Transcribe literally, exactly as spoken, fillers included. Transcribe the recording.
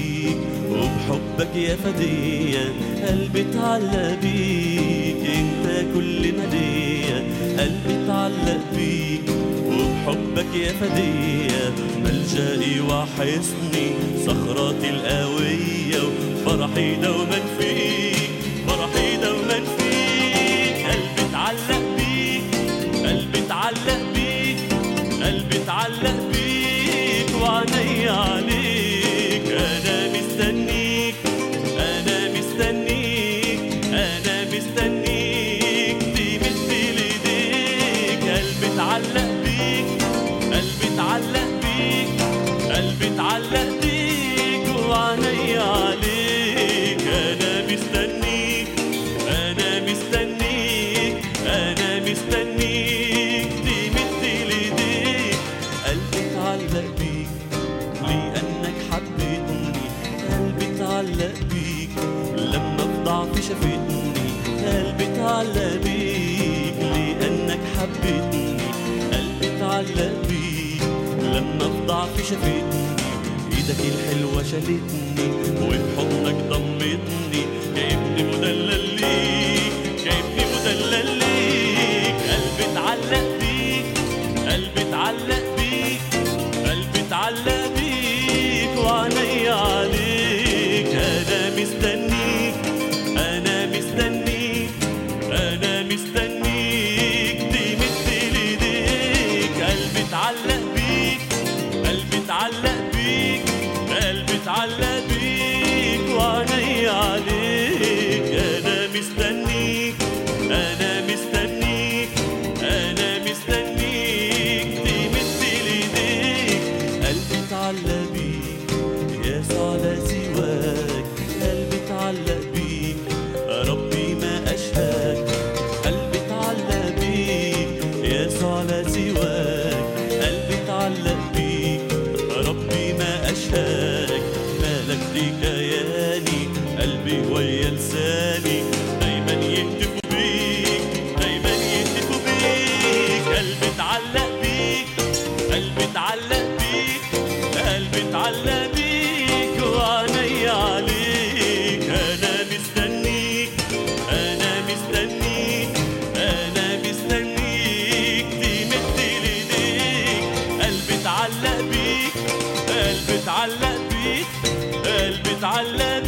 بيك، وبحبك يا فدية قلبي اتعلق بيك. انت كل ما ليا قلبي اتعلق بيك، وبحبك يا فدية ملجئي وحصني صخرتي القوية، وفرحي دوما فيك، فرحي دوما فيك. قلبي اتعلق بيك، قلبي اتعلق بيك، قلبي اتعلق بيك، وعيني عليك. انا مستنيك، انا مستنيك، انا مستنيك تمد ايديك. قلبي اتعلق بيك، قلبي اتعلق بيك، قلبي اتعلق بيك، وعيني عليك. انا مستنيك، انا مستنيك، انا مستنيك تمد ايديك. قلبي اتعلق بيك لانك حبيتني، قلبي اتعلق بيك لما في ضعفي شافتني. قلبي اتعلق بيك لانك حبيتني، قلبي اتعلق بيك لما في ضعفي شافتني. ايدك الحلوة شالتني وبحضنك ضمتني، جايبني مدلل ليك، جايبني مدلل ليك. قلبي اتعلق بيك، قلبي اتعلق بيك، قلبي اتعلق بيك، وعيني عليك. انا مستنيك، انا مستنيك، انا مستنيك تمد ايديك. قلبي اتعلق بيك، قلبي اتعلق بيك، قلبي اتعلق بيك، وعيني عليك. انا مستنيك، انا مستنيك، انا مستنيك تمد ايديك. قلبي اتعلق بيك يسوع لا سواك، قلبي اتعلق بيك ربي ما اشهاك. قلبي اتعلق بيك يسوع لا سواك، قلبي اتعلق بيك ربي ما اشهاك. مالك دي كياني قلبي ويا لساني دايما يهتفوا بيك، دايما يهتفوا بيك. قلبي اتعلق بيك، قلبي اتعلق بيك، قلبي اتعلق بيك، وعيني عليك. انا مستنيك، انا مستنيك، انا مستنيك تمد ايديك. قلبي اتعلق بيك، قلبي اتعلق بيك، قلبي اتعلق